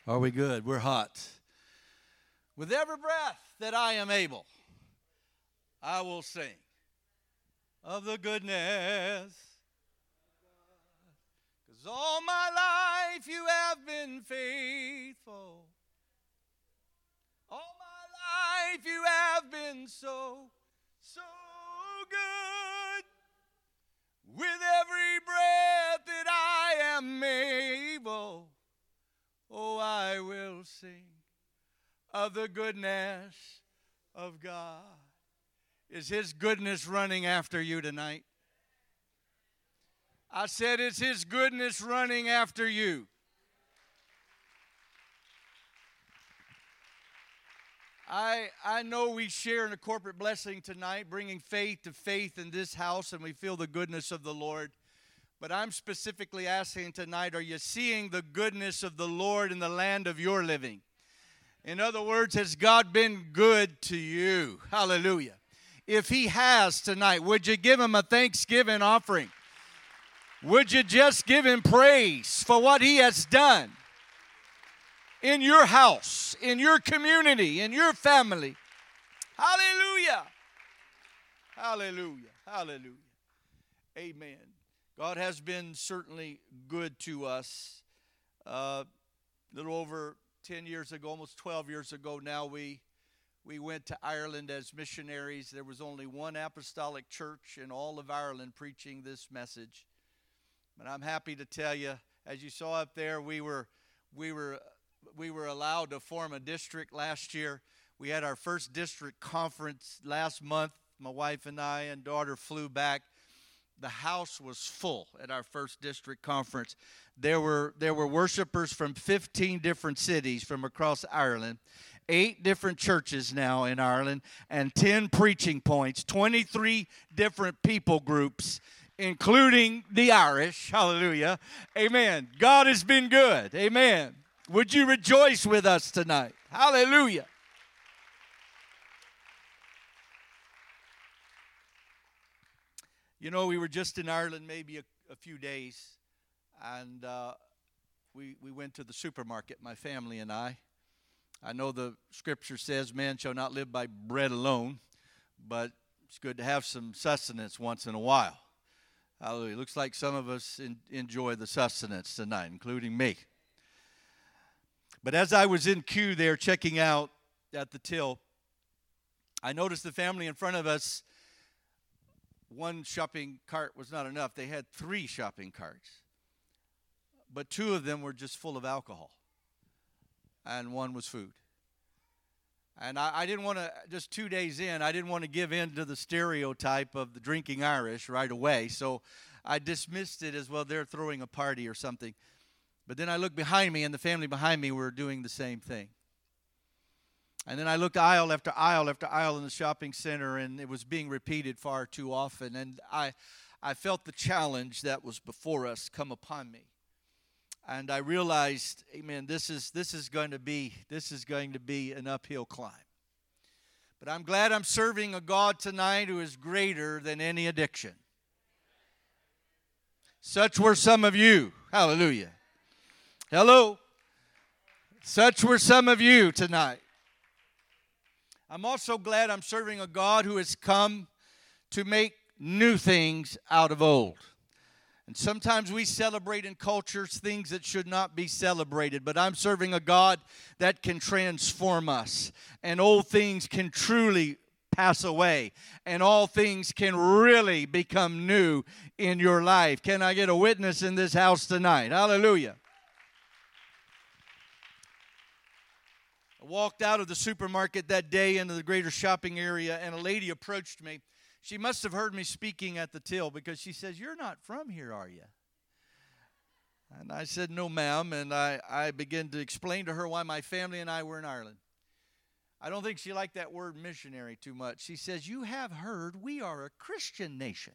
Are we good? We're hot. With every breath that I am able, I will sing of the goodness. 'Cause all my life you have been faithful. All my life you have been so good. With every breath that I am able, oh, I will sing of the goodness of God. Is His goodness running after you tonight? I said, is His goodness running after you? I know we share in a corporate blessing tonight, bringing faith to faith in this house, and we feel the goodness of the Lord. But I'm specifically asking tonight, are you seeing the goodness of the Lord in the land of your living? In other words, has God been good to you? Hallelujah. If He has tonight, would you give Him a thanksgiving offering? Would you just give Him praise for what He has done in your house, in your community, in your family? Hallelujah. Hallelujah. Hallelujah. Amen. God has been certainly good to us. A little over 10 years ago, almost 12 years ago now, we went to Ireland as missionaries. There was only one apostolic church in all of Ireland preaching this message. But I'm happy to tell you, as you saw up there, we were allowed to form a district last year. We had our first district conference last month. My wife and I and daughter flew back. The house was full at our first district conference. There were worshipers from 15 different cities from across Ireland, 8 different churches now in Ireland, and 10 preaching points, 23 different people groups, including the Irish. Hallelujah. Amen. God has been good. Amen. Would you rejoice with us tonight? Hallelujah. You know, we were just in Ireland maybe a few days, and we went to the supermarket, my family and I. I know the scripture says man shall not live by bread alone, but it's good to have some sustenance once in a while. Hallelujah. Looks like some of us enjoy the sustenance tonight, including me. But as I was in queue there checking out at the till, I noticed the family in front of us, one shopping cart was not enough. They had 3 shopping carts. But 2 of them were just full of alcohol. And 1 was food. And I didn't want to, just 2 days in, I didn't want to give in to the stereotype of the drinking Irish right away. So I dismissed it as, well, they're throwing a party or something. But then I looked behind me, and the family behind me were doing the same thing. And then I looked aisle after aisle after aisle in the shopping center, and it was being repeated far too often. And I felt the challenge that was before us come upon me. And I realized, amen, this is going to be an uphill climb. But I'm glad I'm serving a God tonight who is greater than any addiction. Such were some of you. Hallelujah. Hello. Such were some of you tonight. I'm also glad I'm serving a God who has come to make new things out of old. And sometimes we celebrate in cultures things that should not be celebrated. But I'm serving a God that can transform us. And old things can truly pass away. And all things can really become new in your life. Can I get a witness in this house tonight? Hallelujah. I walked out of the supermarket that day into the greater shopping area, and a lady approached me. She must have heard me speaking at the till, because she says, "You're not from here, are you?" And I said, "No, ma'am." And I began to explain to her why my family and I were in Ireland. I don't think she liked that word missionary too much. She says, "You have heard we are a Christian nation."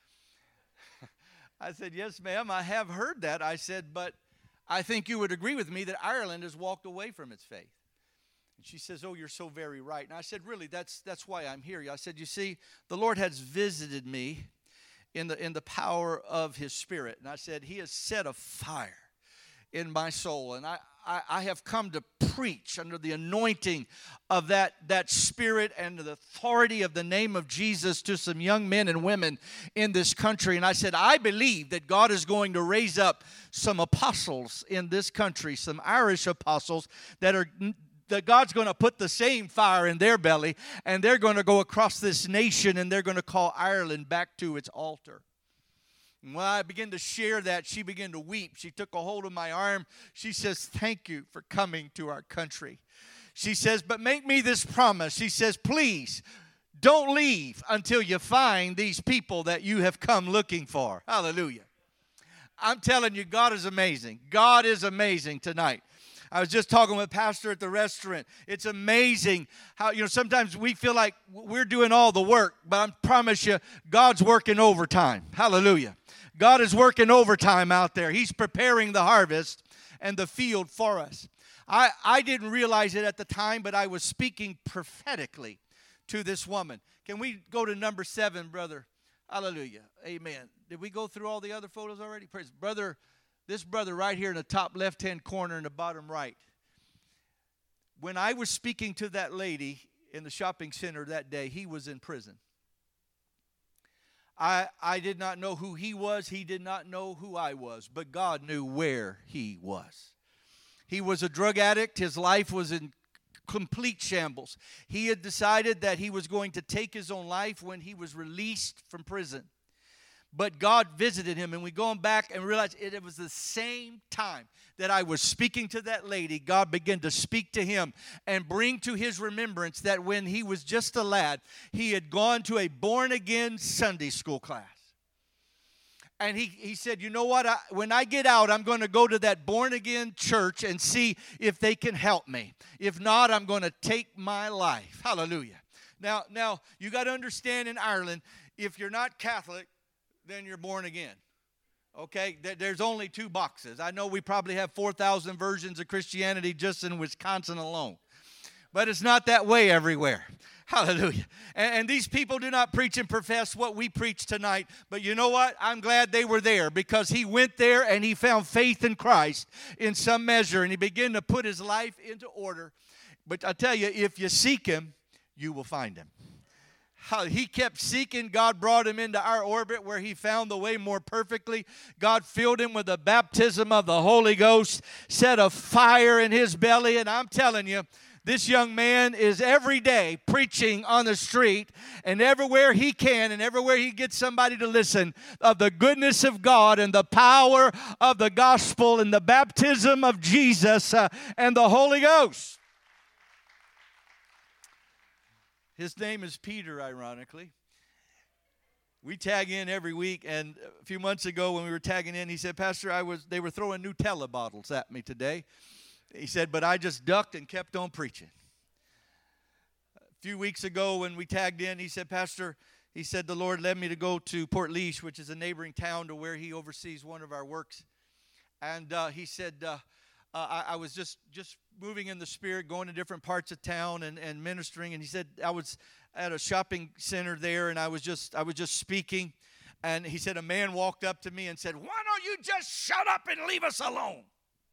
I said, "Yes, ma'am, I have heard that." I said, "But I think you would agree with me that Ireland has walked away from its faith." And she says, "Oh, you're so very right." And I said, "Really, that's why I'm here." I said, "You see, the Lord has visited me in the power of His Spirit." And I said, "He has set a fire in my soul." And I have come to preach under the anointing of that spirit and the authority of the name of Jesus to some young men and women in this country. And I said, I believe that God is going to raise up some apostles in this country, some Irish apostles that God's going to put the same fire in their belly, and they're going to go across this nation, and they're going to call Ireland back to its altar. And when I began to share that, she began to weep. She took a hold of my arm. She says, thank you for coming to our country. She says, but make me this promise. She says, please don't leave until you find these people that you have come looking for. Hallelujah. I'm telling you, God is amazing. God is amazing tonight. I was just talking with Pastor at the restaurant. It's amazing how, sometimes we feel like we're doing all the work, but I promise you, God's working overtime. Hallelujah. God is working overtime out there. He's preparing the harvest and the field for us. I didn't realize it at the time, but I was speaking prophetically to this woman. Can we go to number 7, brother? Hallelujah. Amen. Did we go through all the other photos already? Praise brother. This brother right here in the top left-hand corner in the bottom right. When I was speaking to that lady in the shopping center that day, he was in prison. I did not know who he was. He did not know who I was. But God knew where he was. He was a drug addict. His life was in complete shambles. He had decided that he was going to take his own life when he was released from prison. But God visited him, and we go back and realize it was the same time that I was speaking to that lady. God began to speak to him and bring to his remembrance that when he was just a lad, he had gone to a born-again Sunday school class. And he said, you know what, when I get out, I'm going to go to that born-again church and see if they can help me. If not, I'm going to take my life. Hallelujah. Now you got to understand in Ireland, if you're not Catholic, then you're born again. Okay? There's only 2 boxes. I know we probably have 4,000 versions of Christianity just in Wisconsin alone. But it's not that way everywhere. Hallelujah. And these people do not preach and profess what we preach tonight. But you know what? I'm glad they were there, because he went there and he found faith in Christ in some measure. And he began to put his life into order. But I tell you, if you seek him, you will find him. How he kept seeking. God brought him into our orbit where he found the way more perfectly. God filled him with the baptism of the Holy Ghost, set a fire in his belly. And I'm telling you, this young man is every day preaching on the street and everywhere he can and everywhere he gets somebody to listen of the goodness of God and the power of the gospel and the baptism of Jesus and the Holy Ghost. His name is Peter, ironically. We tag in every week, and a few months ago when we were tagging in, he said, Pastor, they were throwing Nutella bottles at me today. He said, but I just ducked and kept on preaching. A few weeks ago when we tagged in, he said, Pastor, he said, the Lord led me to go to Portlaoise, which is a neighboring town to where he oversees one of our works. And he said, I was just moving in the Spirit, going to different parts of town and ministering. And he said, I was at a shopping center there, and I was just speaking. And he said, a man walked up to me and said, why don't you just shut up and leave us alone?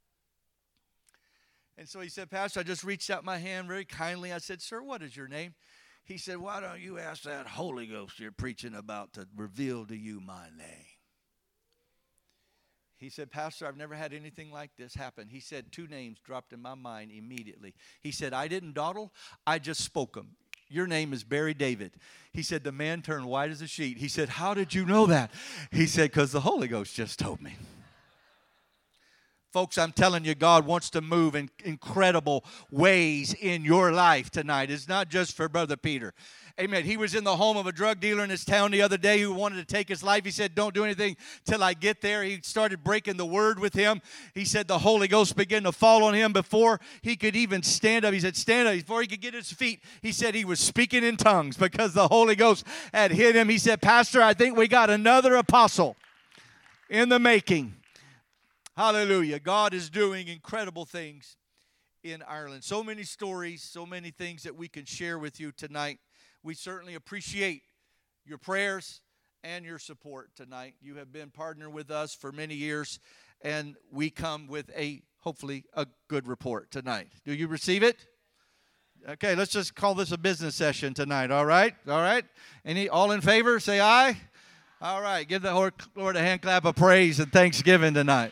And so he said, Pastor, I just reached out my hand very kindly. I said, sir, what is your name? He said, why don't you ask that Holy Ghost you're preaching about to reveal to you my name? He said, Pastor, I've never had anything like this happen. He said, 2 names dropped in my mind immediately. He said, I didn't dawdle, I just spoke them. Your name is Barry David. He said, the man turned white as a sheet. He said, how did you know that? He said, because the Holy Ghost just told me. Folks, I'm telling you, God wants to move in incredible ways in your life tonight. It's not just for Brother Peter. Amen. He was in the home of a drug dealer in his town the other day who wanted to take his life. He said, don't do anything till I get there. He started breaking the word with him. He said the Holy Ghost began to fall on him before he could even stand up. He said, stand up. Before he could get his feet, he said he was speaking in tongues because the Holy Ghost had hit him. He said, Pastor, I think we got another apostle in the making. Hallelujah. God is doing incredible things in Ireland. So many stories, so many things that we can share with you tonight. We certainly appreciate your prayers and your support tonight. You have been partnering with us for many years, and we come with a hopefully a good report tonight. Do you receive it? Okay, let's just call this a business session tonight, all right? All right? All in favor, say aye. All right, give the Lord a hand clap of praise and thanksgiving tonight.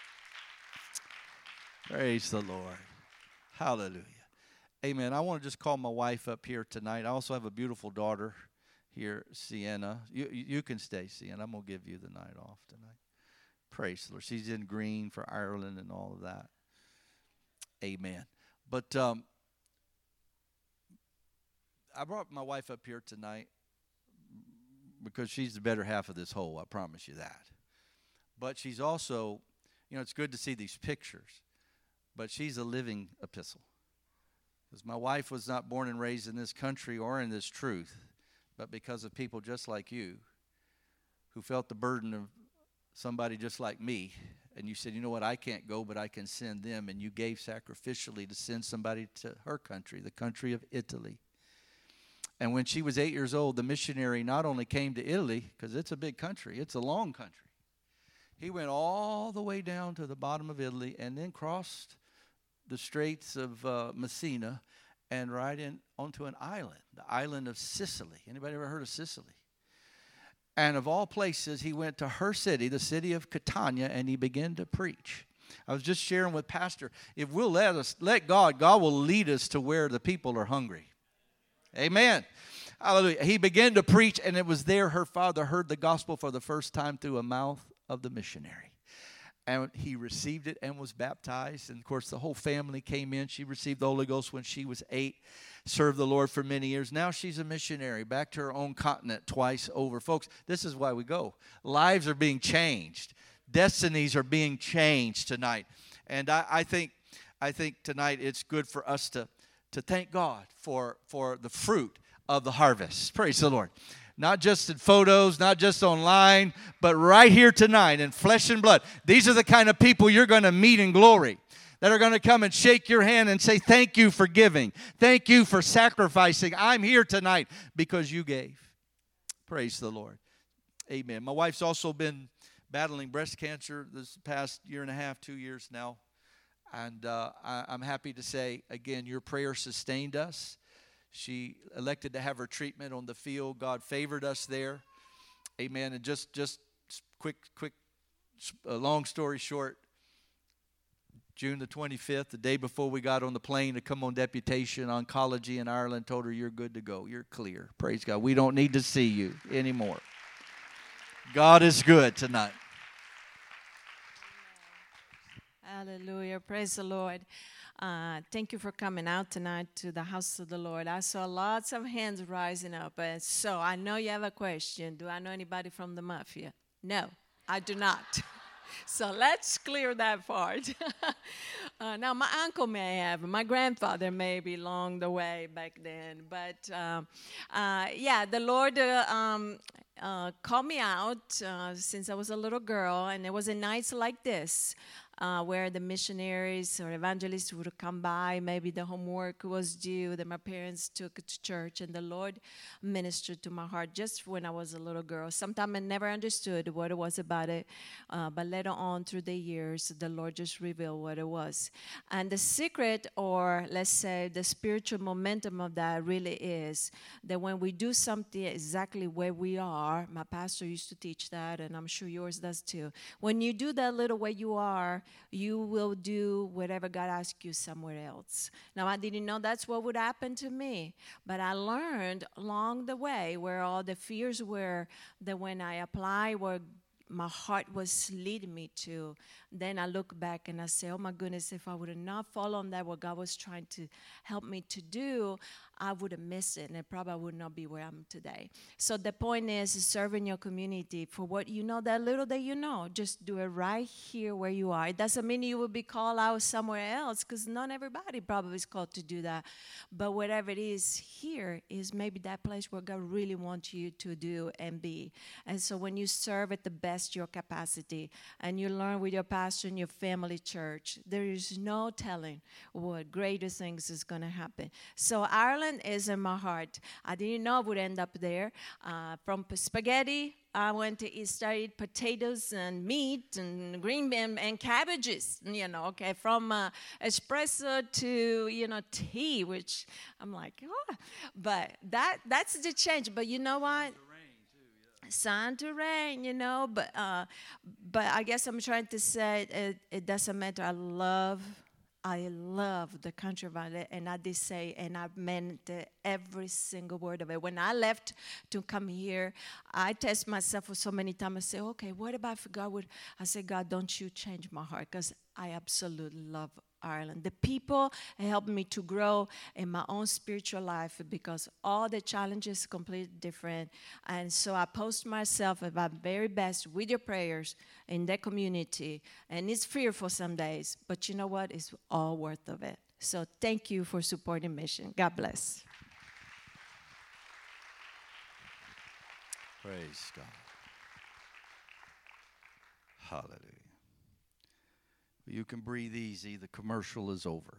Praise the Lord. Hallelujah. Amen. I want to just call my wife up here tonight. I also have a beautiful daughter here, Sienna. You can stay, Sienna. I'm going to give you the night off tonight. Praise the Lord. She's in green for Ireland and all of that. Amen. But I brought my wife up here tonight because she's the better half of this whole, I promise you that. But she's also, it's good to see these pictures, but she's a living epistle. Because my wife was not born and raised in this country or in this truth, but because of people just like you who felt the burden of somebody just like me, and you said, you know what, I can't go, but I can send them, and you gave sacrificially to send somebody to her country, the country of Italy. And when she was 8 years old, the missionary not only came to Italy, because it's a big country, it's a long country. He went all the way down to the bottom of Italy and then crossed the Straits of Messina and right in onto an island, the island of Sicily. Anybody ever heard of Sicily? And of all places, he went to her city, the city of Catania, and he began to preach. I was just sharing with Pastor, if we'll let God will lead us to where the people are hungry. Amen. Hallelujah. He began to preach, and it was there her father heard the gospel for the first time through a mouth of the missionary. And he received it and was baptized. And, of course, the whole family came in. She received the Holy Ghost when she was 8, served the Lord for many years. Now she's a missionary back to her own continent twice over. Folks, this is why we go. Lives are being changed. Destinies are being changed tonight. And I think tonight it's good for us to thank God for the fruit of the harvest. Praise the Lord. Not just in photos, not just online, but right here tonight in flesh and blood. These are the kind of people you're going to meet in glory that are going to come and shake your hand and say, thank you for giving. Thank you for sacrificing. I'm here tonight because you gave. Praise the Lord. Amen. My wife's also been battling breast cancer this past year and a half, 2 years now. And I'm happy to say, again, your prayer sustained us. She elected to have her treatment on the field. God favored us there. Amen. And just quick, long story short, June the 25th, the day before we got on the plane to come on deputation, oncology in Ireland told her, you're good to go. You're clear. Praise God. We don't need to see you anymore. God is good tonight. Hallelujah. Praise the Lord. Thank you for coming out tonight to the house of the Lord. I saw lots of hands rising up. And so I know you have a question. Do I know anybody from the mafia? No, I do not. So let's clear that part. Now, my uncle may have. My grandfather may be along the way back then. But, the Lord called me out since I was a little girl. And it was a nights like this. Where the missionaries or evangelists would come by. Maybe the homework was due that my parents took to church, and the Lord ministered to my heart just when I was a little girl. Sometimes I never understood what it was about it, but later on through the years, the Lord just revealed what it was. And the secret, or let's say the spiritual momentum of that really is that when we do something exactly where we are, my pastor used to teach that, and I'm sure yours does too. When you do that little where you are, you will do whatever God asks you somewhere else. Now, I didn't know that's what would happen to me, but I learned along the way where all the fears were, that when I apply where my heart was leading me to, then I look back and I say, oh my goodness, if I would have not followed that, what God was trying to help me to do, I would have missed it, and it probably would not be where I'm today. So the point is serving your community for what you know, that little that you know. Just do it right here where you are. It doesn't mean you will be called out somewhere else, because not everybody probably is called to do that. But whatever it is here is maybe that place where God really wants you to do and be. And so when you serve at the best best your capacity, and you learn with your pastor and your family church, there is no telling what greater things is going to happen. So Ireland is in my heart. I didn't know I would end up there. From spaghetti, I went to studied potatoes and meat and green bean and cabbages, okay, from espresso to, tea, which I'm like, oh. But that's the change. But you know what? Sun to rain, but I guess I'm trying to say it doesn't matter. I love the country of Ireland, and I did say, and I meant every single word of it. When I left to come here, I test myself for so many times. I say, okay, what about if God would? I said, God, don't you change my heart, because I absolutely love Ireland. The people helped me to grow in my own spiritual life, because all the challenges are completely different. And so I post myself at my very best with your prayers in that community. And it's fearful some days, but you know what? It's all worth of it. So thank you for supporting Mission. God bless. Praise God. Hallelujah. You can breathe easy. The commercial is over.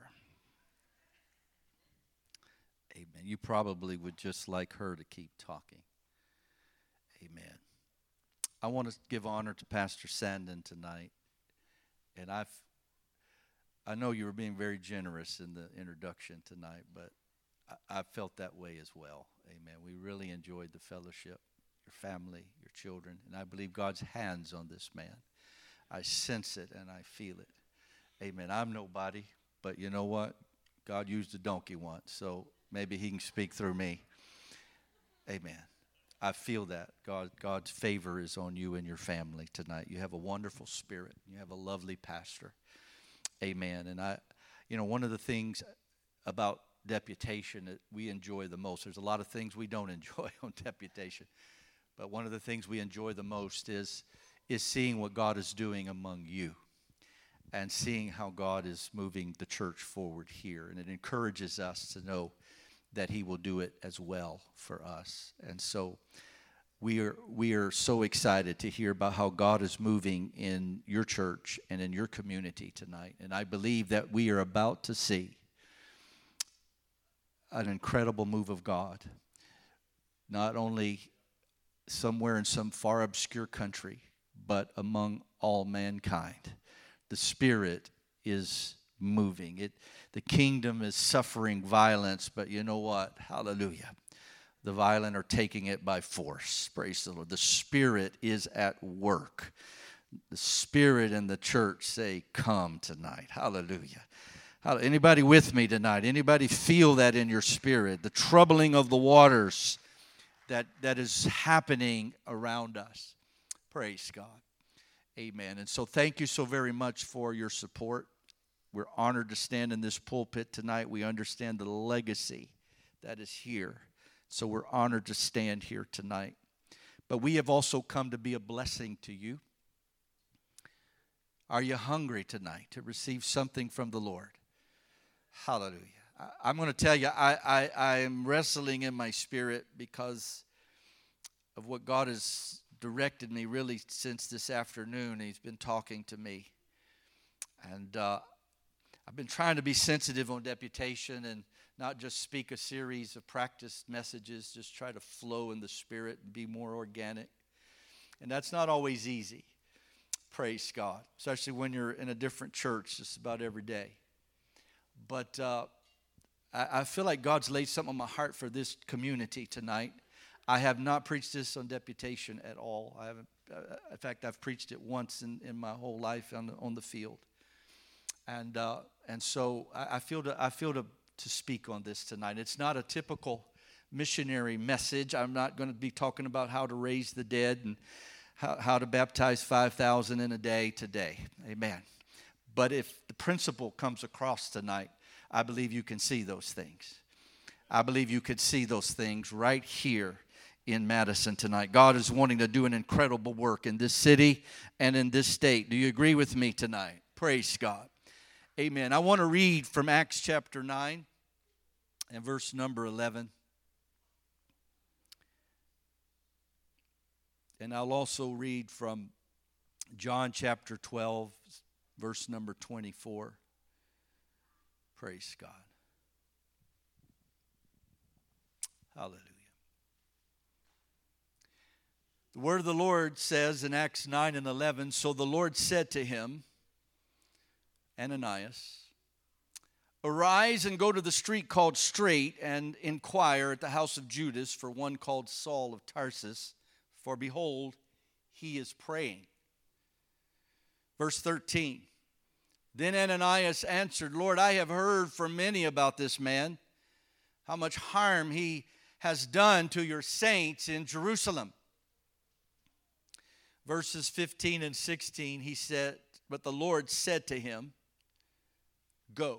Amen. You probably would just like her to keep talking. Amen. I want to give honor to Pastor Sandin tonight. And I know you were being very generous in the introduction tonight, but I felt that way as well. Amen. We really enjoyed the fellowship, your family, your children, and I believe God's hands on this man. I sense it and I feel it. Amen. I'm nobody, but you know what? God used a donkey once, so maybe he can speak through me. Amen. I feel that. God's favor is on you and your family tonight. You have a wonderful spirit. You have a lovely pastor. Amen. And one of the things about deputation that we enjoy the most, there's a lot of things we don't enjoy on deputation, but one of the things we enjoy the most is seeing what God is doing among you and seeing how God is moving the church forward here. And it encourages us to know that he will do it as well for us. And so we are so excited to hear about how God is moving in your church and in your community tonight. And I believe that we are about to see an incredible move of God, not only somewhere in some far obscure country, but among all mankind. The Spirit is moving. The kingdom is suffering violence, but you know what? Hallelujah. The violent are taking it by force. Praise the Lord. The Spirit is at work. The Spirit and the church say, come tonight. Hallelujah. Anybody with me tonight? Anybody feel that in your spirit? The troubling of the waters that is happening around us. Praise God. Amen. And so thank you so very much for your support. We're honored to stand in this pulpit tonight. We understand the legacy that is here. So we're honored to stand here tonight. But we have also come to be a blessing to you. Are you hungry tonight to receive something from the Lord? Hallelujah. I'm going to tell you, I am wrestling in my spirit because of what God has directed me really since this afternoon. He's been talking to me. And I've been trying to be sensitive on deputation and not just speak a series of practice messages, just try to flow in the Spirit and be more organic. And that's not always easy. Praise God. Especially when you're in a different church just about every day. But I feel like God's laid something on my heart for this community tonight. I have not preached this on deputation at all. I haven't. In fact, I've preached it once in my whole life on the field. And so I feel to speak on this tonight. It's not a typical missionary message. I'm not going to be talking about how to raise the dead and how to baptize 5,000 in a day today. Amen. But if the principle comes across tonight, I believe you can see those things. I believe you could see those things right here in Madison tonight. God is wanting to do an incredible work in this city and in this state. Do you agree with me tonight? Praise God. Amen. I want to read from Acts chapter 9 and verse number 11. And I'll also read from John chapter 12, verse number 24. Praise God. Hallelujah. The word of the Lord says in Acts 9 and 11, so the Lord said to him, Ananias, arise and go to the street called Straight and inquire at the house of Judas for one called Saul of Tarsus, for behold, he is praying. Verse 13, then Ananias answered, Lord, I have heard from many about this man, how much harm he has done to your saints in Jerusalem. Verses 15 and 16, he said, but the Lord said to him, go.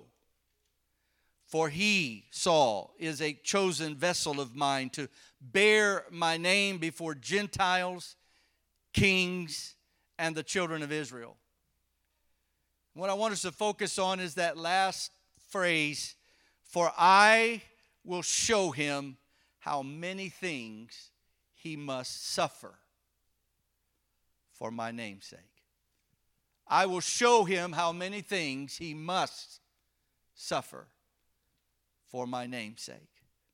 For he, Saul, is a chosen vessel of mine to bear my name before Gentiles, kings, and the children of Israel. What I want us to focus on is that last phrase, for I will show him how many things he must suffer for my name's sake. I will show him how many things he must suffer for my name's sake.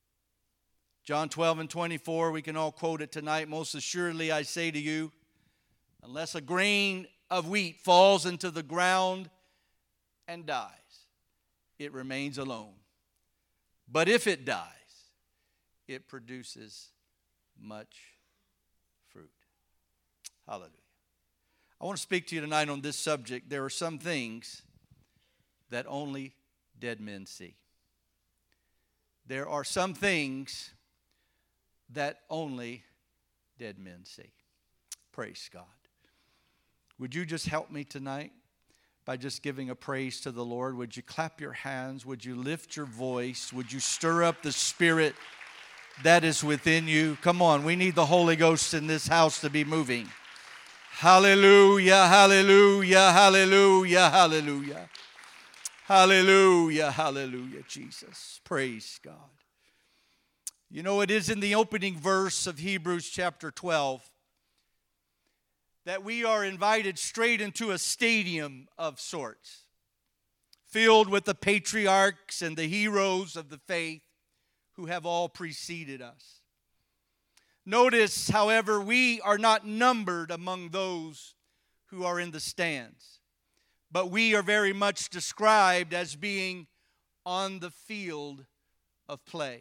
John 12 and 24, we can all quote it tonight. Most assuredly I say to you, unless a grain of wheat falls into the ground and dies, it remains alone. But if it dies, it produces much fruit. Hallelujah. I want to speak to you tonight on this subject. There are some things that only dead men see. There are some things that only dead men see. Praise God. Would you just help me tonight by just giving a praise to the Lord? Would you clap your hands? Would you lift your voice? Would you stir up the spirit that is within you? Come on, we need the Holy Ghost in this house to be moving. Hallelujah, hallelujah, hallelujah, hallelujah. Hallelujah, hallelujah, Jesus. Praise God. You know, it is in the opening verse of Hebrews chapter 12 that we are invited straight into a stadium of sorts, filled with the patriarchs and the heroes of the faith who have all preceded us. Notice, however, we are not numbered among those who are in the stands, but we are very much described as being on the field of play,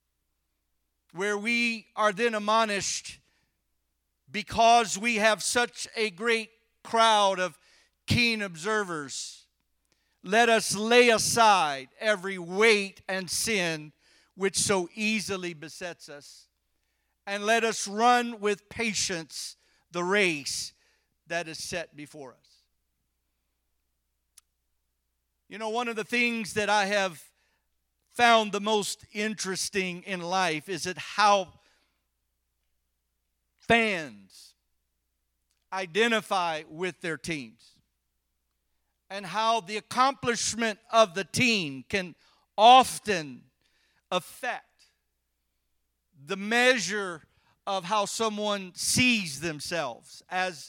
where we are then admonished, because we have such a great crowd of keen observers, let us lay aside every weight and sin which so easily besets us, and let us run with patience the race that is set before us. You know, one of the things that I have found the most interesting in life is that how fans identify with their teams, and how the accomplishment of the team can often affect the measure of how someone sees themselves, as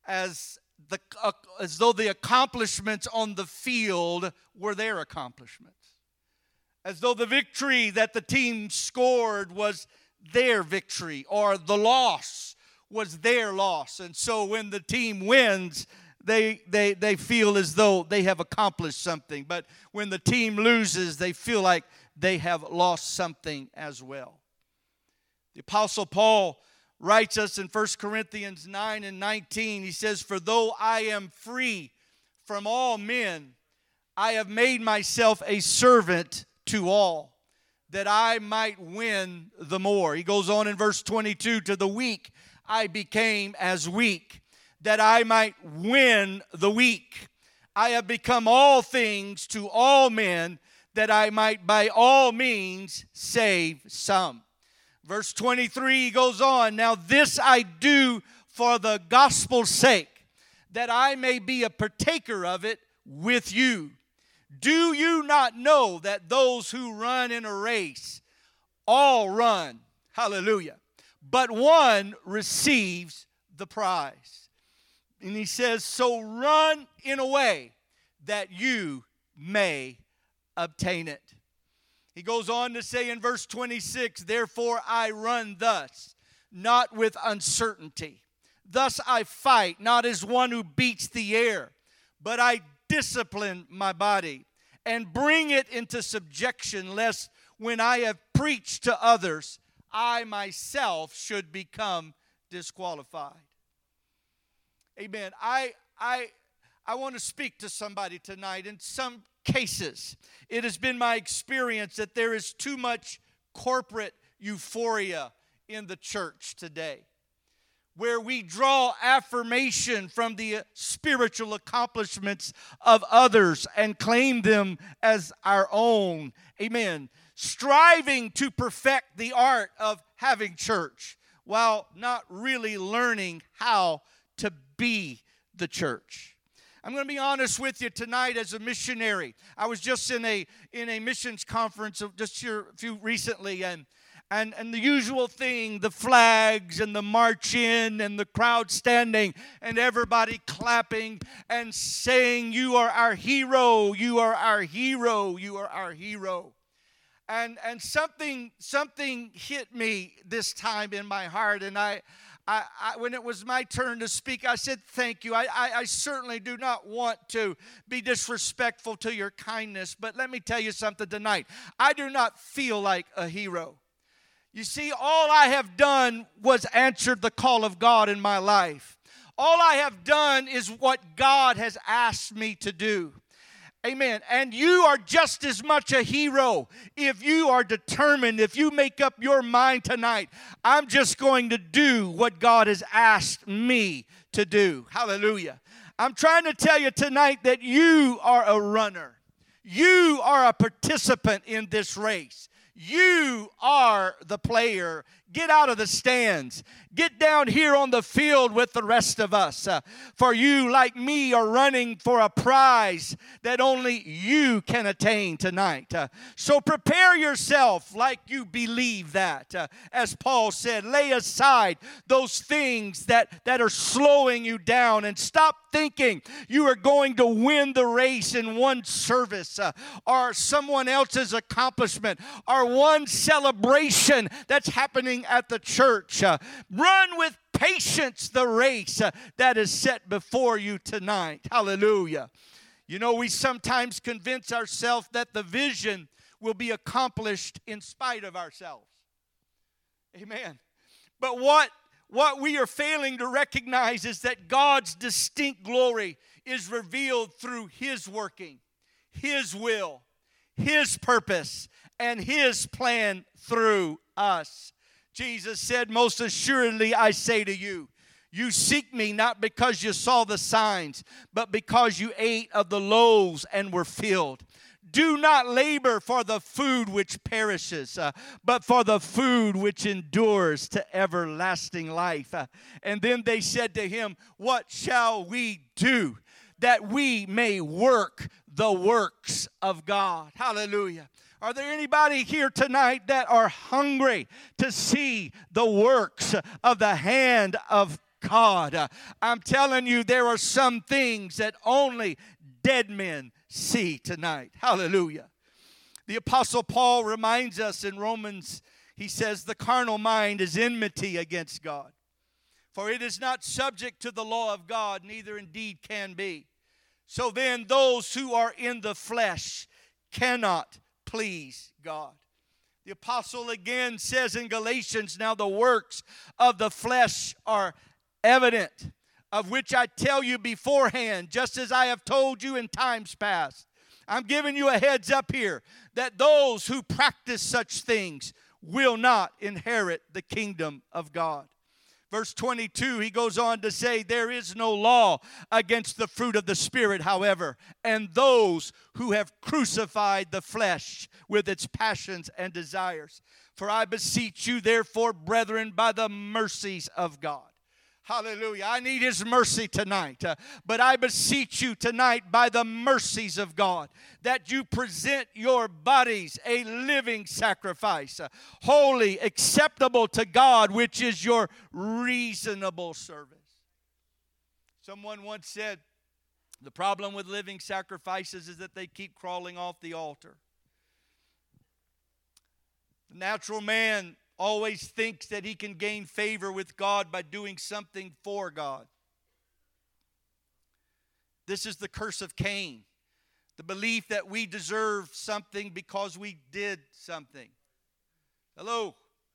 though the accomplishments on the field were their accomplishments, as though the victory that the team scored was their victory, or the loss was their loss. And so when the team wins, they feel as though they have accomplished something. But when the team loses, they feel like they have lost something as well. The Apostle Paul writes us in 1 Corinthians 9 and 19. He says, for though I am free from all men, I have made myself a servant to all, that I might win the more. He goes on in verse 22, to the weak I became as weak, that I might win the weak. I have become all things to all men, that I might by all means save some. Verse 23, he goes on, now this I do for the gospel's sake, that I may be a partaker of it with you. Do you not know that those who run in a race all run, hallelujah, but one receives the prize? And he says, so run in a way that you may obtain it. He goes on to say in verse 26, therefore I run thus, not with uncertainty. Thus I fight, not as one who beats the air, but I discipline my body and bring it into subjection, lest when I have preached to others, I myself should become disqualified. Amen. I want to speak to somebody tonight. In some cases, it has been my experience that there is too much corporate euphoria in the church today, where we draw affirmation from the spiritual accomplishments of others and claim them as our own. Amen. Striving to perfect the art of having church while not really learning how to be the church. I'm going to be honest with you tonight as a missionary. I was just in a missions conference just here a few recently, and the usual thing, the flags and the march in and the crowd standing and everybody clapping and saying, you are our hero, you are our hero, you are our hero. And something hit me this time in my heart, and I when it was my turn to speak, I said, thank you. I certainly do not want to be disrespectful to your kindness, but let me tell you something tonight. I do not feel like a hero. You see, all I have done was answered the call of God in my life. All I have done is what God has asked me to do. Amen. And you are just as much a hero if you are determined, if you make up your mind tonight, I'm just going to do what God has asked me to do. Hallelujah. I'm trying to tell you tonight that you are a runner. You are a participant in this race. You are the player. Get out of the stands. Get down here on the field with the rest of us. For you, like me, are running for a prize that only you can attain tonight. So prepare yourself like you believe that. As Paul said, lay aside those things that are slowing you down and stop thinking you are going to win the race in one service or someone else's accomplishment or one celebration that's happening at the church. Run with patience the race that is set before you tonight. Hallelujah. You know, we sometimes convince ourselves that the vision will be accomplished in spite of ourselves. Amen. But what we are failing to recognize is that God's distinct glory is revealed through His working, His will, His purpose, and His plan through us. Jesus said, most assuredly I say to you, you seek me not because you saw the signs, but because you ate of the loaves and were filled. Do not labor for the food which perishes, but for the food which endures to everlasting life. And then they said to him, what shall we do that we may work the works of God? Hallelujah. Are there anybody here tonight that are hungry to see the works of the hand of God? I'm telling you, there are some things that only dead men see tonight. Hallelujah. The Apostle Paul reminds us in Romans, he says, the carnal mind is enmity against God. For it is not subject to the law of God, neither indeed can be. So then those who are in the flesh cannot please God. The apostle again says in Galatians, now the works of the flesh are evident, of which I tell you beforehand, just as I have told you in times past. I'm giving you a heads up here that those who practice such things will not inherit the kingdom of God. Verse 22, he goes on to say, there is no law against the fruit of the Spirit, however, and those who have crucified the flesh with its passions and desires. For I beseech you, therefore, brethren, by the mercies of God. Hallelujah. I need His mercy tonight. But I beseech you tonight by the mercies of God that you present your bodies a living sacrifice, holy, acceptable to God, which is your reasonable service. Someone once said, the problem with living sacrifices is that they keep crawling off the altar. The natural man always thinks that he can gain favor with God by doing something for God. This is the curse of Cain. The belief that we deserve something because we did something. Hello.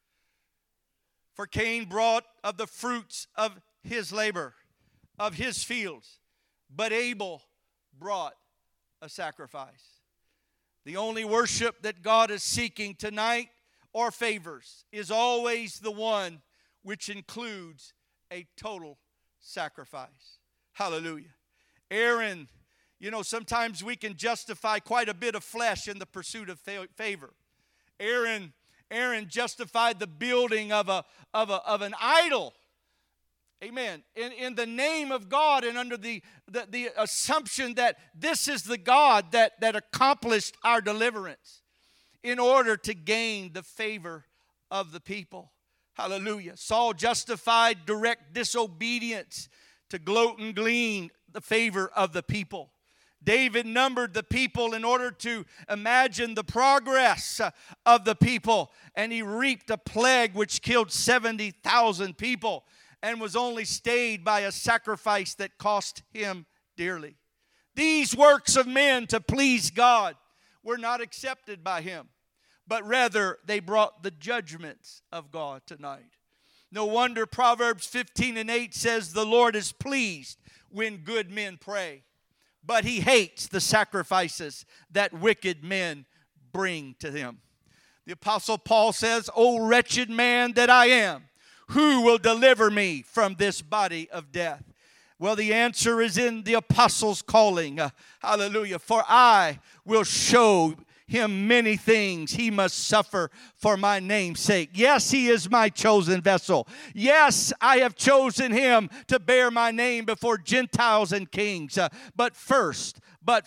For Cain brought of the fruits of his labor, of his fields, but Abel brought a sacrifice. The only worship that God is seeking tonight or favors is always the one which includes a total sacrifice. Hallelujah. Aaron, sometimes we can justify quite a bit of flesh in the pursuit of favor. Aaron justified the building of an idol. Amen. In the name of God and under the assumption that this is the God that accomplished our deliverance in order to gain the favor of the people. Hallelujah. Saul justified direct disobedience to gloat and glean the favor of the people. David numbered the people in order to imagine the progress of the people, and he reaped a plague which killed 70,000 people and was only stayed by a sacrifice that cost him dearly. These works of men to please God were not accepted by him, but rather they brought the judgments of God tonight. No wonder Proverbs 15:8 says, the Lord is pleased when good men pray, but he hates the sacrifices that wicked men bring to him. The Apostle Paul says, O wretched man that I am, who will deliver me from this body of death? Well, the answer is in the apostles' calling. Hallelujah. For I will show him many things he must suffer for my name's sake. Yes, he is my chosen vessel. Yes, I have chosen him to bear my name before Gentiles and kings. But first,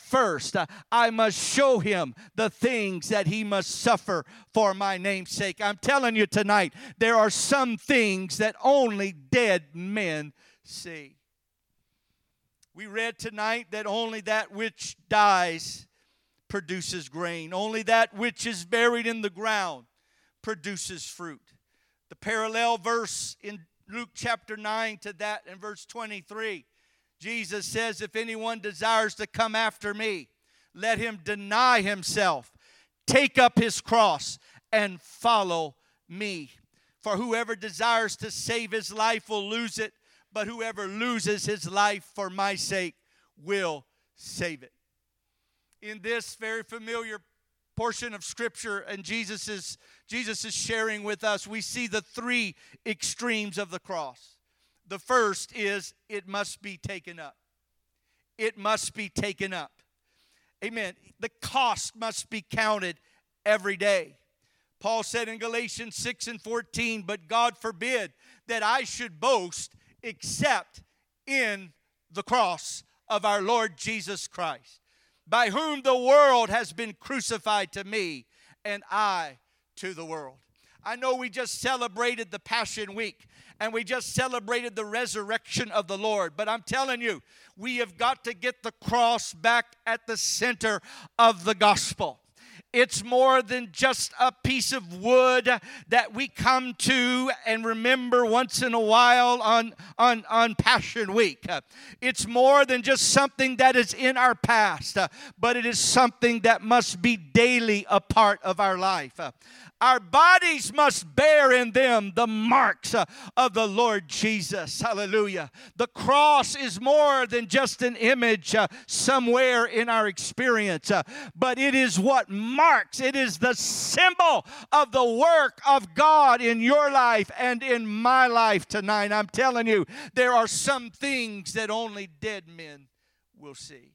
I must show him the things that he must suffer for my name's sake. I'm telling you tonight, there are some things that only dead men see. We read tonight that only that which dies produces grain. Only that which is buried in the ground produces fruit. The parallel verse in Luke chapter 9 to that in verse 23, Jesus says, if anyone desires to come after me, let him deny himself, take up his cross, and follow me. For whoever desires to save his life will lose it, but whoever loses his life for my sake will save it. In this very familiar portion of Scripture, and Jesus is sharing with us, we see the three extremes of the cross. The first is it must be taken up. It must be taken up. Amen. The cost must be counted every day. Paul said in Galatians 6:14, but God forbid that I should boast except in the cross of our Lord Jesus Christ, by whom the world has been crucified to me, and I to the world. I know we just celebrated the Passion Week, and we just celebrated the resurrection of the Lord, but I'm telling you, we have got to get the cross back at the center of the gospel. It's more than just a piece of wood that we come to and remember once in a while on Passion Week. It's more than just something that is in our past, but it is something that must be daily a part of our life. Our bodies must bear in them the marks of the Lord Jesus. Hallelujah. The cross is more than just an image somewhere in our experience, but it is what marks. It is the symbol of the work of God in your life and in my life tonight. I'm telling you, there are some things that only dead men will see.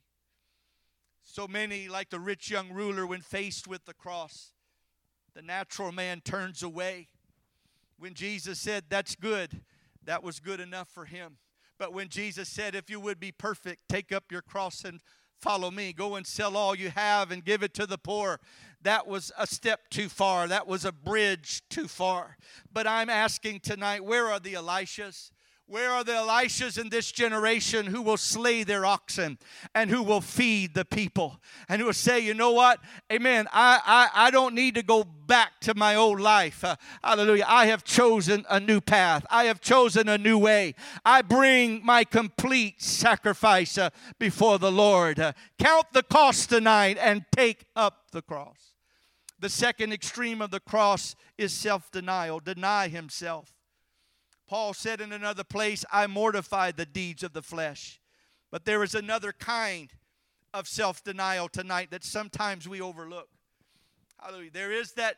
So many, like the rich young ruler, when faced with the cross, the natural man turns away. When Jesus said, that's good, that was good enough for him. But when Jesus said, if you would be perfect, take up your cross and follow me. Go and sell all you have and give it to the poor. That was a step too far. That was a bridge too far. But I'm asking tonight, where are the Elishas? Where are the Elishas in this generation who will slay their oxen and who will feed the people and who will say, you know what? Amen. I don't need to go back to my old life. Hallelujah. I have chosen a new path. I have chosen a new way. I bring my complete sacrifice before the Lord. Count the cost tonight and take up the cross. The second extreme of the cross is self-denial. Deny himself. Paul said in another place, I mortify the deeds of the flesh. But there is another kind of self-denial tonight that sometimes we overlook. Hallelujah. There is that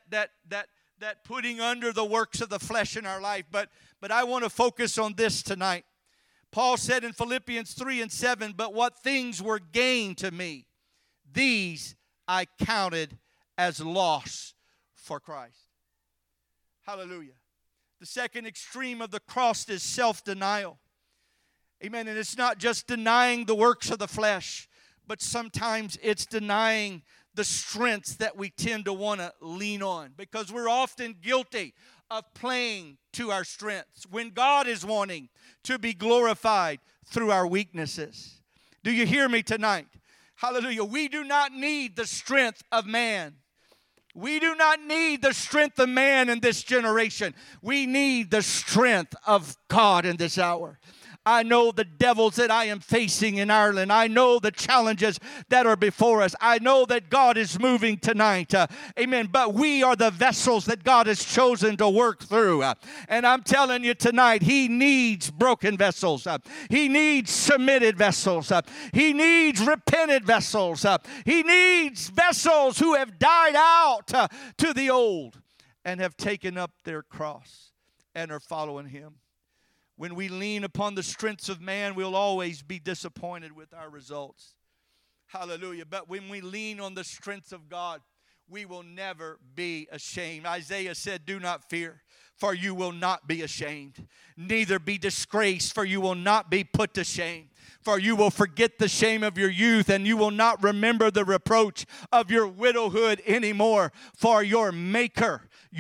putting under the works of the flesh in our life. But I want to focus on this tonight. Paul said in Philippians 3:7, but what things were gain to me, these I counted as loss for Christ. Hallelujah. The second extreme of the cross is self-denial. Amen. And it's not just denying the works of the flesh, but sometimes it's denying the strengths that we tend to want to lean on, because we're often guilty of playing to our strengths when God is wanting to be glorified through our weaknesses. Do you hear me tonight? Hallelujah. We do not need the strength of man. We do not need the strength of man in this generation. We need the strength of God in this hour. I know the devils that I am facing in Ireland. I know the challenges that are before us. I know that God is moving tonight. Amen. But we are the vessels that God has chosen to work through. And I'm telling you tonight, He needs broken vessels. He needs submitted vessels. He needs repentant vessels. He needs vessels who have died out to the old and have taken up their cross and are following Him. When we lean upon the strengths of man, we'll always be disappointed with our results. Hallelujah. But when we lean on the strengths of God, we will never be ashamed. Isaiah said, do not fear, for you will not be ashamed. Neither be disgraced, for you will not be put to shame. For you will forget the shame of your youth, and you will not remember the reproach of your widowhood anymore. For your Maker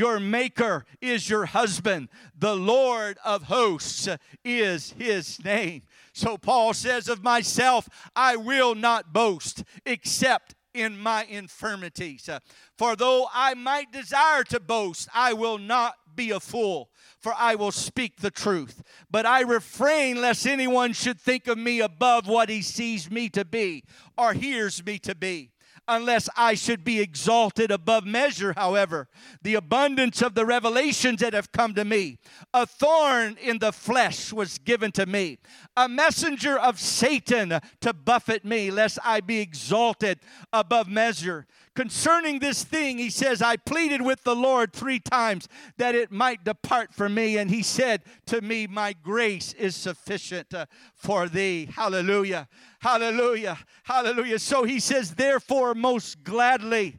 is your husband. The Lord of hosts is His name. So Paul says of myself, I will not boast except in my infirmities. For though I might desire to boast, I will not be a fool, for I will speak the truth. But I refrain lest anyone should think of me above what he sees me to be or hears me to be. Unless I should be exalted above measure, however, the abundance of the revelations that have come to me, a thorn in the flesh was given to me, a messenger of Satan to buffet me, lest I be exalted above measure. Concerning this thing, he says, I pleaded with the Lord 3 times that it might depart from me. And He said to me, my grace is sufficient for thee. Hallelujah. Hallelujah. Hallelujah. So He says, therefore, most gladly,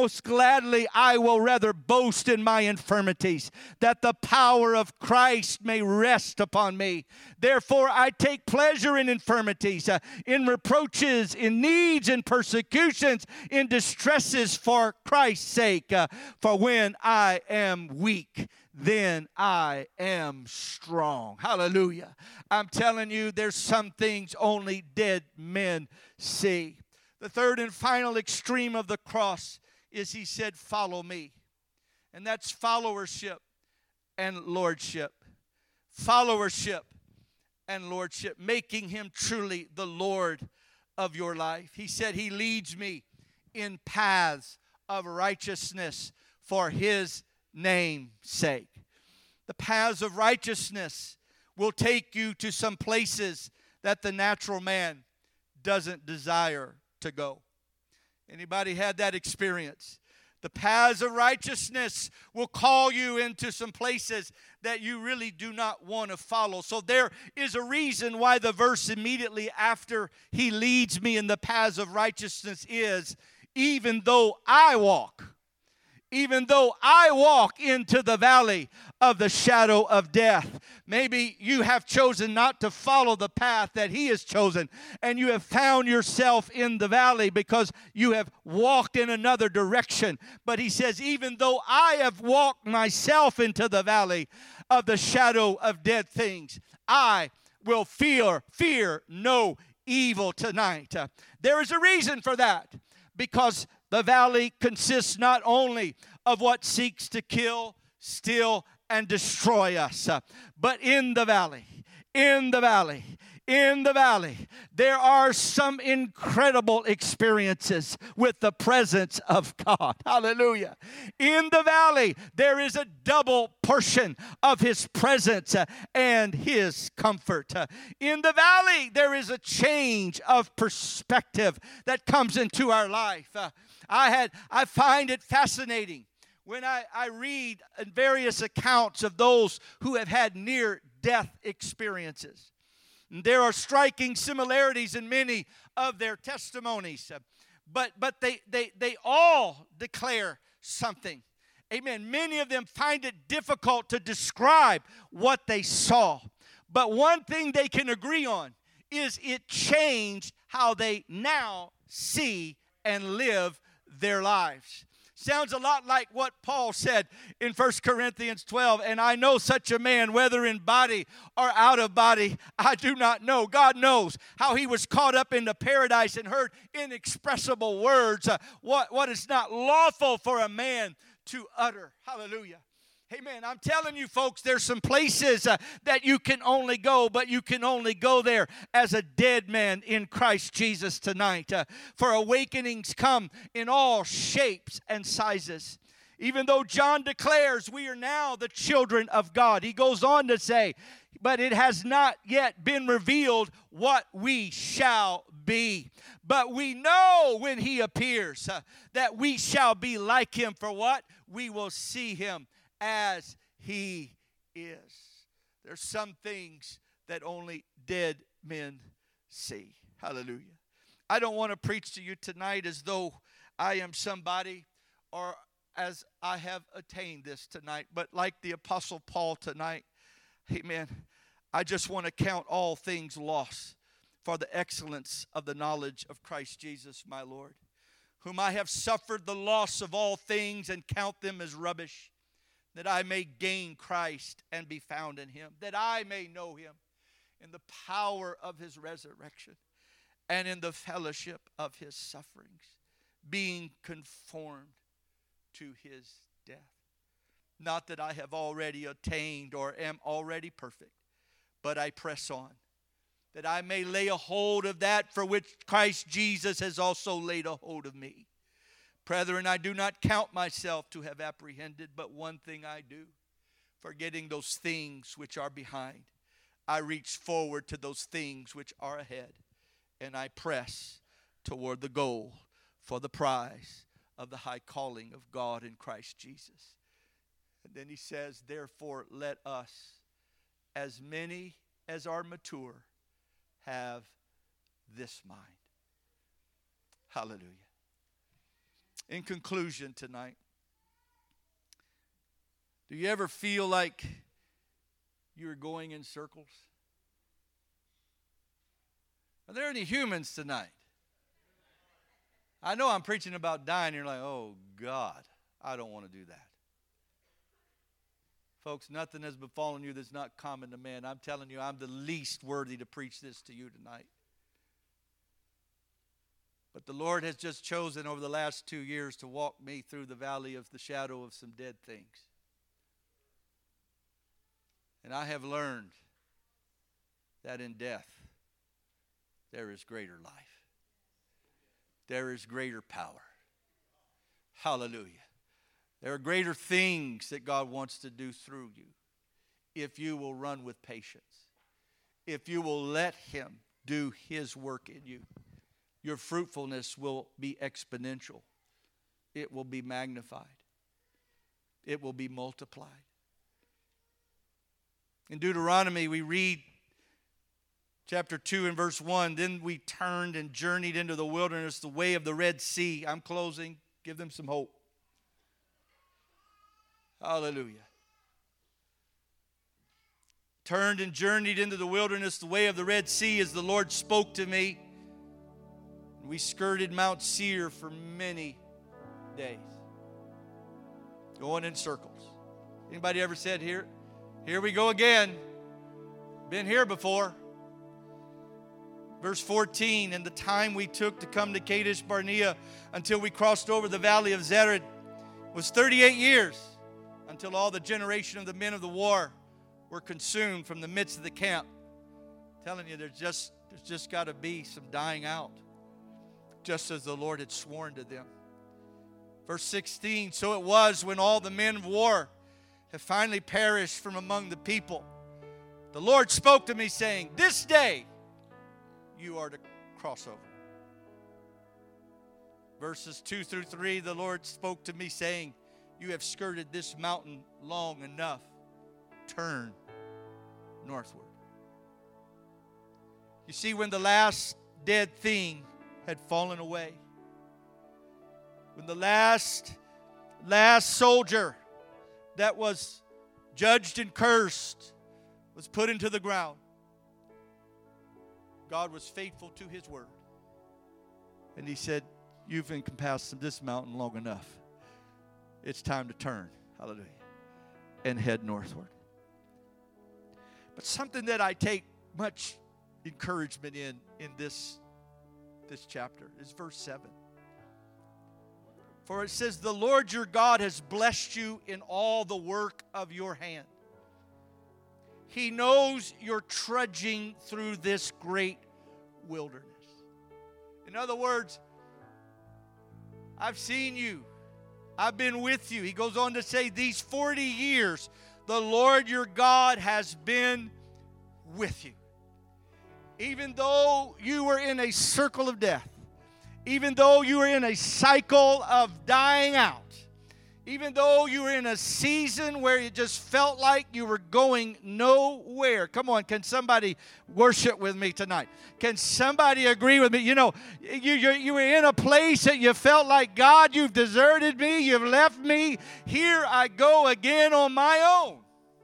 I will rather boast in my infirmities, that the power of Christ may rest upon me. Therefore, I take pleasure in infirmities, in reproaches, in needs, in persecutions, in distresses for Christ's sake. For when I am weak, then I am strong. Hallelujah. I'm telling you, there's some things only dead men see. The third and final extreme of the cross is He said, follow me. And that's followership and lordship. Followership and lordship, making Him truly the Lord of your life. He said, He leads me in paths of righteousness for His name's sake. The paths of righteousness will take you to some places that the natural man doesn't desire to go. Anybody had that experience? The paths of righteousness will call you into some places that you really do not want to follow. So there is a reason why the verse immediately after He leads me in the paths of righteousness is, even though I walk into the valley of the shadow of death. Maybe you have chosen not to follow the path that He has chosen, and you have found yourself in the valley because you have walked in another direction. But He says, even though I have walked myself into the valley of the shadow of dead things, I will fear no evil tonight. There is a reason for that, because the valley consists not only of what seeks to kill, steal, and destroy us, but in the valley, there are some incredible experiences with the presence of God. Hallelujah. In the valley, there is a double portion of His presence and His comfort. In the valley, there is a change of perspective that comes into our life. I find it fascinating when I read various accounts of those who have had near-death experiences. There are striking similarities in many of their testimonies, but they all declare something. Amen. Many of them find it difficult to describe what they saw. But one thing they can agree on is it changed how they now see and live their lives. Sounds a lot like what Paul said in 1 Corinthians 12. And I know such a man, whether in body or out of body, I do not know. God knows how he was caught up into paradise and heard inexpressible words, what is not lawful for a man to utter. Hallelujah. Amen. I'm telling you, folks, there's some places that you can only go, but you can only go there as a dead man in Christ Jesus tonight. For awakenings come in all shapes and sizes. Even though John declares we are now the children of God, he goes on to say, but it has not yet been revealed what we shall be. But we know when He appears that we shall be like Him. For what? We will see Him as He is. There's some things that only dead men see. Hallelujah. I don't want to preach to you tonight as though I am somebody or as I have attained this tonight, but like the Apostle Paul tonight, amen, I just want to count all things lost for the excellence of the knowledge of Christ Jesus my Lord, whom I have suffered the loss of all things and count them as rubbish, that I may gain Christ and be found in Him, that I may know Him in the power of His resurrection and in the fellowship of His sufferings, being conformed to His death. Not that I have already attained or am already perfect, but I press on, that I may lay a hold of that for which Christ Jesus has also laid a hold of me. Brethren, I do not count myself to have apprehended, but one thing I do, forgetting those things which are behind, I reach forward to those things which are ahead, and I press toward the goal for the prize of the high calling of God in Christ Jesus. And then he says, therefore, let us, as many as are mature, have this mind. Hallelujah. In conclusion tonight, do you ever feel like you're going in circles? Are there any humans tonight? I know I'm preaching about dying. You're like, oh, God, I don't want to do that. Folks, nothing has befallen you that's not common to man. I'm telling you, I'm the least worthy to preach this to you tonight. But the Lord has just chosen over the last 2 years to walk me through the valley of the shadow of some dead things. And I have learned that in death, there is greater life. There is greater power. Hallelujah. There are greater things that God wants to do through you if you will run with patience, if you will let Him do His work in you. Your fruitfulness will be exponential. It will be magnified. It will be multiplied. In Deuteronomy, we read chapter 2 and verse 1, then we turned and journeyed into the wilderness, the way of the Red Sea. I'm closing. Give them some hope. Hallelujah. turned and journeyed into the wilderness, the way of the Red Sea, as the Lord spoke to me. We skirted Mount Seir for many days, going in circles. Anybody ever said, here we go again? Been here before. Verse 14, and the time we took to come to Kadesh Barnea until we crossed over the valley of Zered was 38 years, until all the generation of the men of the war were consumed from the midst of the camp. I'm telling you, there's just got to be some dying out, just as the Lord had sworn to them. Verse 16, so it was when all the men of war have finally perished from among the people, the Lord spoke to me, saying, this day you are to cross over. Verses 2 through 3, the Lord spoke to me, saying, you have skirted this mountain long enough. Turn northward. You see, when the last dead thing had fallen away, when the last soldier that was judged and cursed was put into the ground, God was faithful to His word. And He said, you've encompassed this mountain long enough. It's time to turn, hallelujah, and head northward. But something that I take much encouragement in this chapter is verse 7. For it says, the Lord your God has blessed you in all the work of your hand. He knows you're trudging through this great wilderness. In other words, I've seen you. I've been with you. He goes on to say, these 40 years, the Lord your God has been with you. Even though you were in a circle of death, even though you were in a cycle of dying out, even though you were in a season where it just felt like you were going nowhere. Come on, can somebody worship with me tonight? Can somebody agree with me? You know, you were in a place that you felt like, God, you've deserted me, you've left me. Here I go again on my own.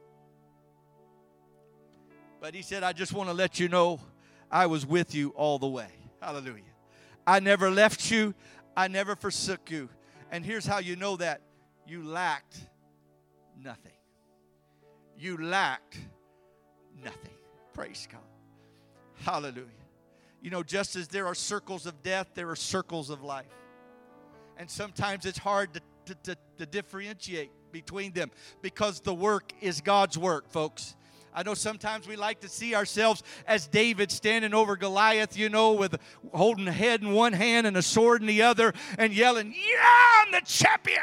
But He said, I just want to let you know I was with you all the way. Hallelujah. I never left you. I never forsook you. And here's how you know that. You lacked nothing. You lacked nothing. Praise God. Hallelujah. You know, just as there are circles of death, there are circles of life. And sometimes it's hard to differentiate between them because the work is God's work, folks. I know sometimes we like to see ourselves as David standing over Goliath, you know, with holding a head in one hand and a sword in the other and yelling, yeah, I'm the champion.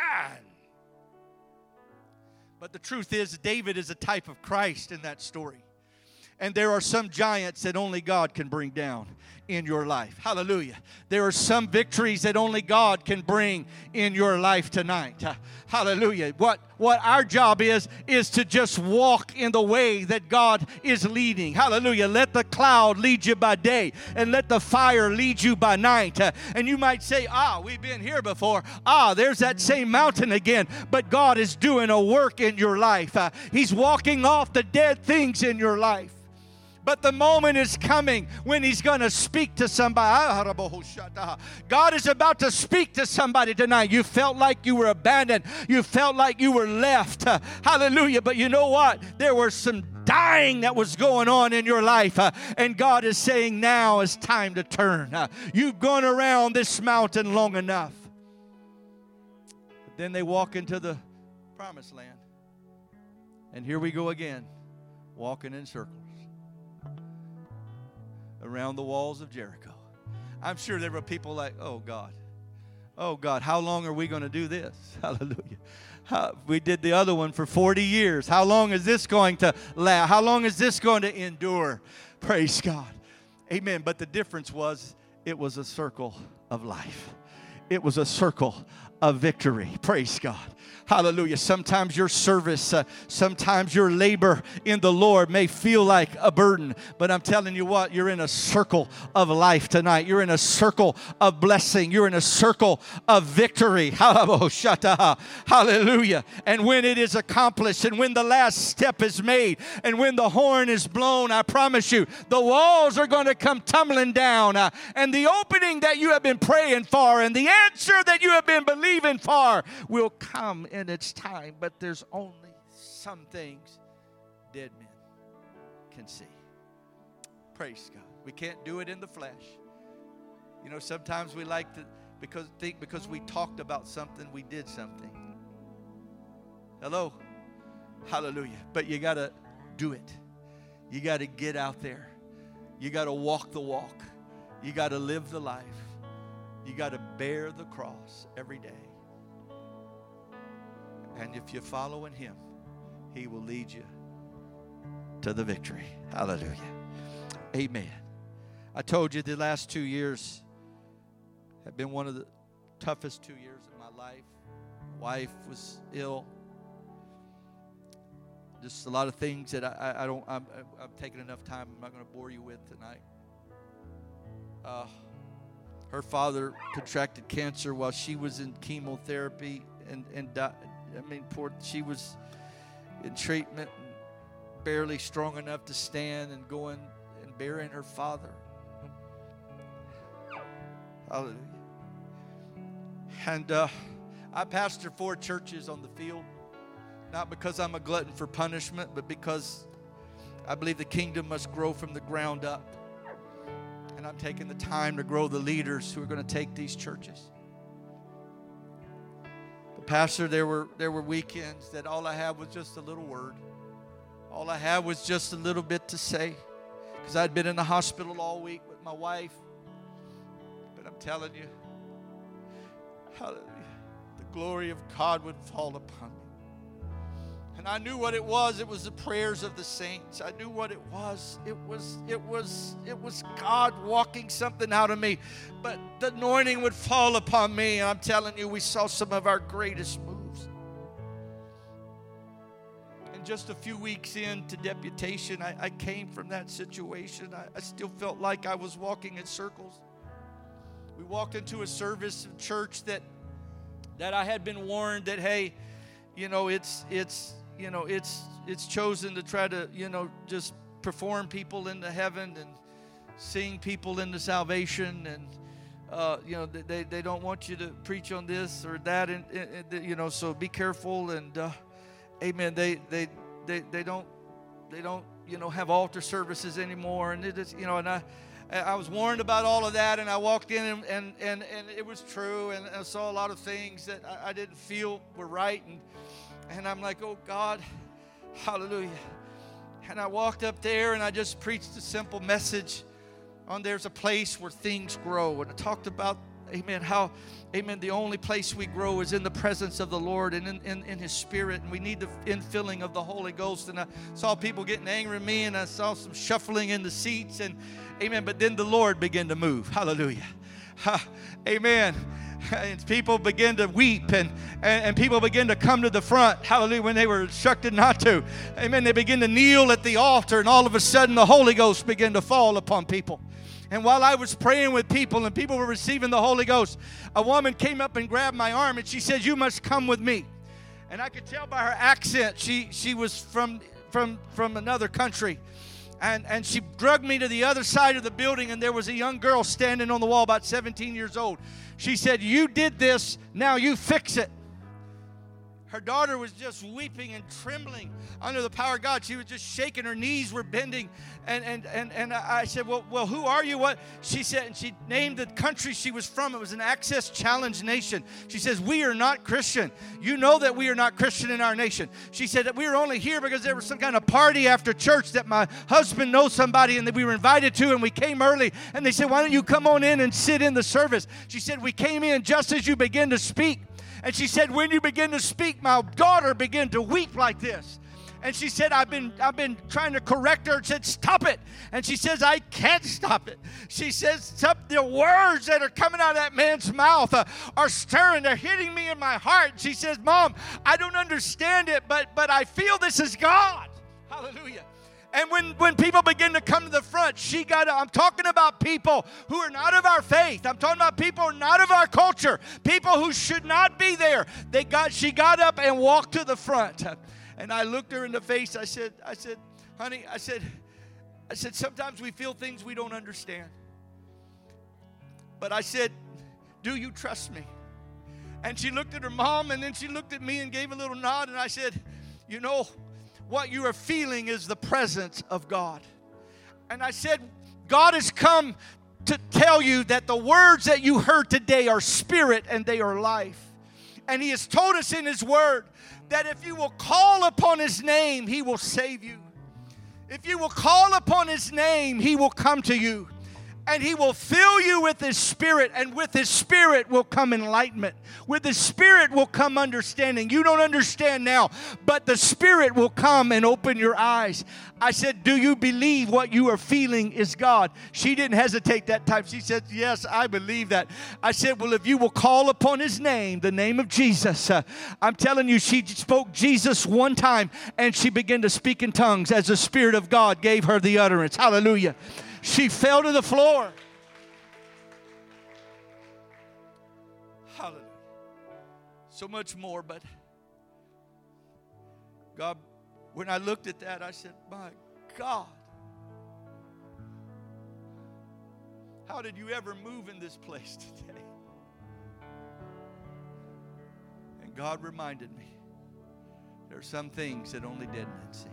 But the truth is, David is a type of Christ in that story. And there are some giants that only God can bring down in your life. Hallelujah. There are some victories that only God can bring in your life tonight. Hallelujah. What our job is to just walk in the way that God is leading. Hallelujah. Let the cloud lead you by day and let the fire lead you by night. And you might say, we've been here before. There's that same mountain again. But God is doing a work in your life. He's walking off the dead things in your life. But the moment is coming when He's going to speak to somebody. God is about to speak to somebody tonight. You felt like you were abandoned. You felt like you were left. Hallelujah. But you know what? There was some dying that was going on in your life. And God is saying, now is time to turn. You've gone around this mountain long enough. But then they walk into the promised land. And here we go again, walking in circles around the walls of Jericho. I'm sure there were people like, oh God, how long are we going to do this? Hallelujah. We did the other one for 40 years. How long is this going to last? How long is this going to endure? Praise God. Amen. But the difference was, it was a circle of life. It was a circle of victory. Praise God. Hallelujah. Sometimes your service, sometimes your labor in the Lord may feel like a burden. But I'm telling you what, you're in a circle of life tonight. You're in a circle of blessing. You're in a circle of victory. Hallelujah. And when it is accomplished, and when the last step is made, and when the horn is blown, I promise you, the walls are going to come tumbling down. And the opening that you have been praying for, and the answer that you have been believing for will come in its time. But there's only some things dead men can see. Praise God. We can't do it in the flesh. You know, sometimes we like to because we talked about something, we did something. Hello? Hallelujah. But you got to do it. You got to get out there. You got to walk the walk. You got to live the life. You got to bear the cross every day. And if you're following Him, He will lead you to the victory. Hallelujah. Amen. I told you the last 2 years have been one of the toughest 2 years of my life. My wife was ill. Just a lot of things that I'm taking enough time. I'm not going to bore you with tonight. Her father contracted cancer while she was in chemotherapy and died. I mean, she was in treatment and barely strong enough to stand and going and burying her father. Hallelujah. And I pastor 4 churches on the field, not because I'm a glutton for punishment, but because I believe the kingdom must grow from the ground up. And I'm taking the time to grow the leaders who are going to take these churches. But Pastor, there were weekends that all I had was just a little word. All I had was just a little bit to say, because I'd been in the hospital all week with my wife. But I'm telling you, hallelujah, the glory of God would fall upon me. And I knew what it was. It was the prayers of the saints. I knew what it was. It was God walking something out of me. But the anointing would fall upon me. And I'm telling you, we saw some of our greatest moves. And just a few weeks into deputation, I came from that situation. I still felt like I was walking in circles. We walked into a service in church that I had been warned that, hey, it's chosen to try to, just perform people into heaven and sing people into salvation. And, they don't want you to preach on this or that. And so be careful. And, amen. They don't, have altar services anymore. And it is, and I was warned about all of that, and I walked in, and it was true, and I saw a lot of things that I didn't feel were right, and I'm like, oh, God, hallelujah. And I walked up there, and I just preached a simple message on there's a place where things grow, and I talked about, amen, how, amen, the only place we grow is in the presence of the Lord and in His Spirit, and we need the infilling of the Holy Ghost. And I saw people getting angry at me, and I saw some shuffling in the seats, and amen, but then the Lord began to move. Hallelujah. Amen. And people begin to weep, and people begin to come to the front. Hallelujah. When they were instructed not to. Amen. They begin to kneel at the altar, and all of a sudden the Holy Ghost began to fall upon people. And while I was praying with people and people were receiving the Holy Ghost, a woman came up and grabbed my arm, and she said, "You must come with me." And I could tell by her accent she was from another country. And she dragged me to the other side of the building, and there was a young girl standing on the wall, about 17 years old. She said, "You did this, now you fix it." Her daughter was just weeping and trembling under the power of God. She was just shaking. Her knees were bending. And I said, well, who are you? What? She said, and she named the country she was from. It was an Access Challenge nation. She says, "We are not Christian. You know that we are not Christian in our nation." She said that we were only here because there was some kind of party after church that my husband knows somebody and that we were invited to, and we came early. And they said, "Why don't you come on in and sit in the service?" She said, "We came in just as you began to speak." And she said, "When you begin to speak, my daughter began to weep like this." And she said, I've been trying to correct her. I said, stop it. And she says, I can't stop it. She says, the words that are coming out of that man's mouth are stirring. They're hitting me in my heart. She says, Mom, I don't understand it, but I feel this is God. Hallelujah. And when people begin to come to the front, I'm talking about people who are not of our faith. I'm talking about people who are not of our culture. People who should not be there. She got up and walked to the front. And I looked her in the face. I said, honey, I said, sometimes we feel things we don't understand. But I said, do you trust me? And she looked at her mom, and then she looked at me and gave a little nod. And I said, you know, what you are feeling is the presence of God. And I said, God has come to tell you that the words that you heard today are spirit and they are life. And He has told us in His word that if you will call upon His name, He will save you. If you will call upon His name, He will come to you. And He will fill you with His Spirit, and with His Spirit will come enlightenment. With His Spirit will come understanding. You don't understand now, but the Spirit will come and open your eyes. I said, do you believe what you are feeling is God? She didn't hesitate that time. She said, yes, I believe that. I said, well, if you will call upon His name, the name of Jesus, I'm telling you, she spoke Jesus one time, and she began to speak in tongues as the Spirit of God gave her the utterance. Hallelujah. She fell to the floor. Hallelujah. So much more, but God, when I looked at that, I said, my God, how did you ever move in this place today? And God reminded me, there are some things that only dead men see.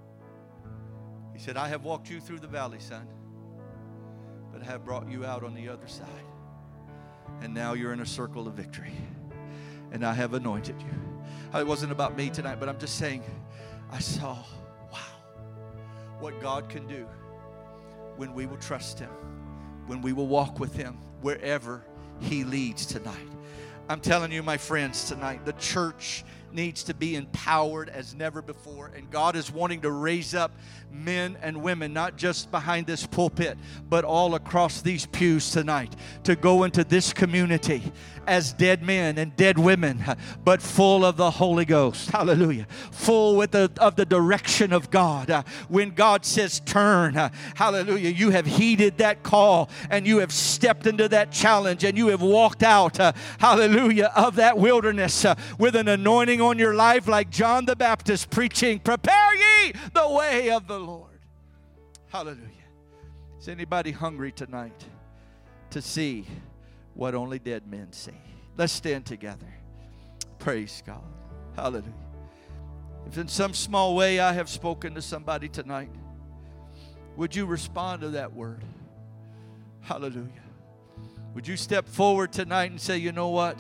He said, I have walked you through the valley, son, but I have brought you out on the other side. And now you're in a circle of victory. And I have anointed you. It wasn't about me tonight, but I'm just saying, I saw, wow, what God can do when we will trust Him, when we will walk with Him wherever He leads tonight. I'm telling you, my friends, tonight, the church needs to be empowered as never before. And God is wanting to raise up men and women, not just behind this pulpit, but all across these pews tonight, to go into this community as dead men and dead women, but full of the Holy Ghost. Hallelujah. Full of the direction of God. When God says turn, hallelujah, you have heeded that call and you have stepped into that challenge and you have walked out, hallelujah, of that wilderness with an anointing on your life like John the Baptist preaching, prepare ye the way of the Lord. Hallelujah. Is anybody hungry tonight to see what only dead men see? Let's stand together. Praise God. Hallelujah. If in some small way I have spoken to somebody tonight, would you respond to that word? Hallelujah. Would you step forward tonight and say, you know what?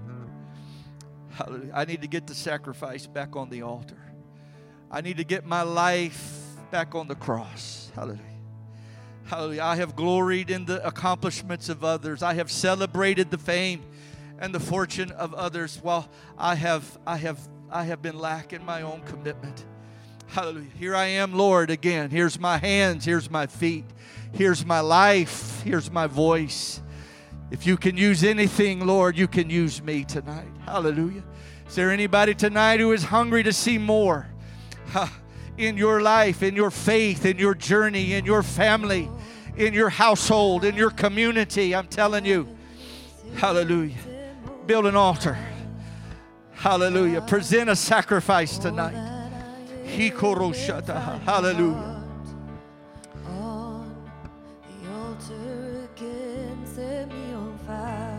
Hallelujah. I need to get the sacrifice back on the altar. I need to get my life back on the cross. Hallelujah. Hallelujah. I have gloried in the accomplishments of others. I have celebrated the fame and the fortune of others while I have been lacking my own commitment. Hallelujah. Here I am, Lord, again. Here's my hands. Here's my feet. Here's my life. Here's my voice. If you can use anything, Lord, you can use me tonight. Hallelujah. Is there anybody tonight who is hungry to see more in your life, in your faith, in your journey, in your family, in your household, in your community? I'm telling you. Hallelujah. Build an altar. Hallelujah. Present a sacrifice tonight. Hallelujah. On the altar